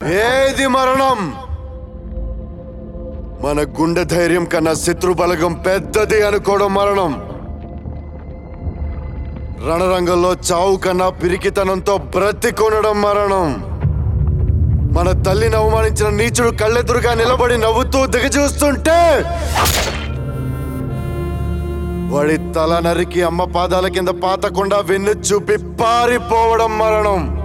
ఏది మరణం? మన గుండె ధైర్యం కన్నా శత్రు బలగం పెద్దది అనుకోవడం మరణం. రణరంగంలో చావు కన్నా పిరికితనంతో బ్రతికొనడం మరణం. మన తల్లిని అవమానించిన నీచుడు కళ్ళెదురుగా నిలబడి నవ్వుతూ దిగజూస్తుంటే వాడి తల నరికి అమ్మ పాదాల కింద పాతకుండా వెన్ను చూపి పారిపోవడం మరణం.